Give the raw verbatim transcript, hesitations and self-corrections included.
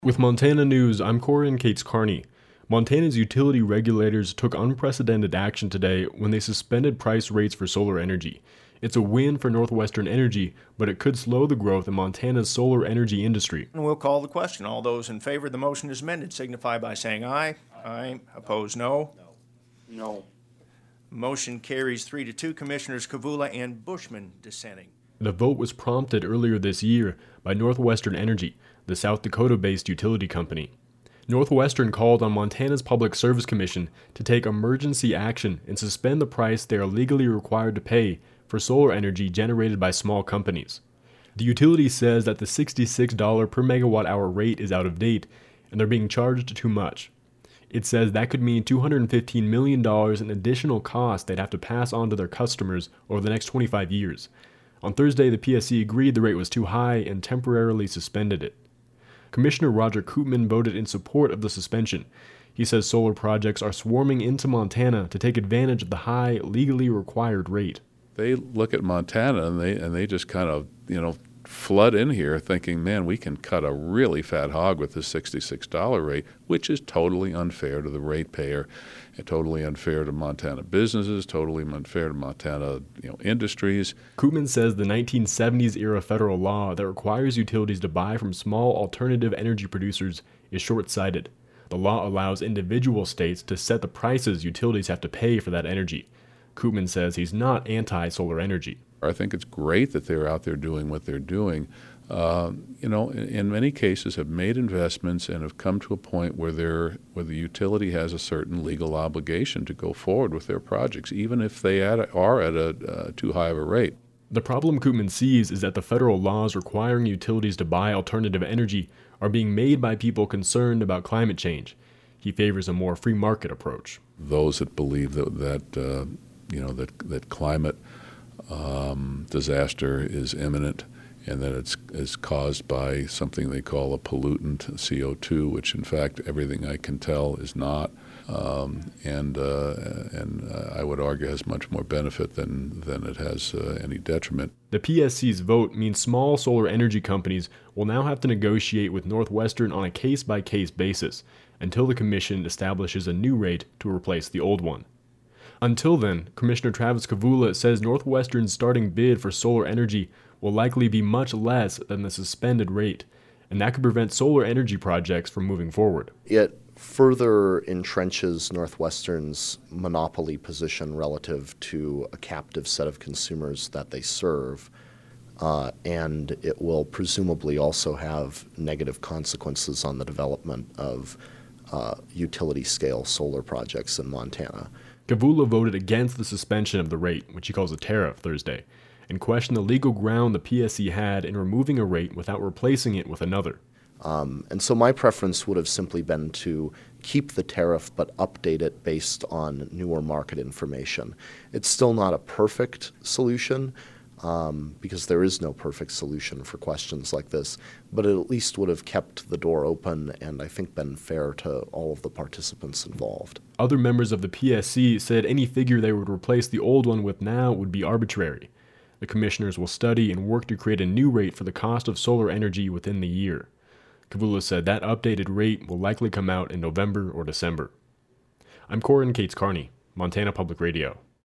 With Montana News, I'm Corin Cates Carney. Montana's utility regulators took unprecedented action today when they suspended price rates for solar energy. It's a win for Northwestern Energy, but it could slow the growth in Montana's solar energy industry. And we'll call the question. All those in favor of the motion as amended signify by saying aye. Aye. Opposed, no. No. Motion carries three to two. Commissioners Kavula and Bushman dissenting. The vote was prompted earlier this year by Northwestern Energy, the South Dakota-based utility company. Northwestern called on Montana's Public Service Commission to take emergency action and suspend the price they are legally required to pay for solar energy generated by small companies. The utility says that the sixty-six dollars per megawatt hour rate is out of date and they're being charged too much. It says that could mean two hundred fifteen million dollars in additional costs they'd have to pass on to their customers over the next twenty-five years. On Thursday, the P S C agreed the rate was too high and temporarily suspended it. Commissioner Roger Koopman voted in support of the suspension. He says solar projects are swarming into Montana to take advantage of the high, legally required rate. They look at Montana and they and they just kind of, you know, flood in here thinking, man, we can cut a really fat hog with this sixty-six dollars rate, which is totally unfair to the ratepayer, and totally unfair to Montana businesses, totally unfair to Montana, you know, industries. Koopman says the nineteen seventies era federal law that requires utilities to buy from small alternative energy producers is short-sighted. The law allows individual states to set the prices utilities have to pay for that energy. Koopman says he's not anti-solar energy. I think it's great that they're out there doing what they're doing. Uh, you know, in, in many cases have made investments and have come to a point where they're, where the utility has a certain legal obligation to go forward with their projects, even if they at a, are at a uh, too high of a rate. The problem Koopman sees is that the federal laws requiring utilities to buy alternative energy are being made by people concerned about climate change. He favors a more free market approach. Those that believe that, that uh, you know, that, that climate Um, disaster is imminent and that it's is caused by something they call a pollutant, C O two, which in fact everything I can tell is not, um, and uh, and uh, I would argue has much more benefit than than it has uh, any detriment. The P S C's vote means small solar energy companies will now have to negotiate with Northwestern on a case-by-case basis until the commission establishes a new rate to replace the old one. Until then, Commissioner Travis Kavula says Northwestern's starting bid for solar energy will likely be much less than the suspended rate, and that could prevent solar energy projects from moving forward. It further entrenches Northwestern's monopoly position relative to a captive set of consumers that they serve, uh, and it will presumably also have negative consequences on the development of uh, utility-scale solar projects in Montana. Kavula voted against the suspension of the rate, which he calls a tariff, Thursday, and questioned the legal ground the P S C had in removing a rate without replacing it with another. Um, and so my preference would have simply been to keep the tariff but update it based on newer market information. It's still not a perfect solution, um, because there is no perfect solution for questions like this, but it at least would have kept the door open and I think been fair to all of the participants involved. Other members of the P S C said any figure they would replace the old one with now would be arbitrary. The commissioners will study and work to create a new rate for the cost of solar energy within the year. Kavula said that updated rate will likely come out in November or December. I'm Corin Cates Carney, Montana Public Radio.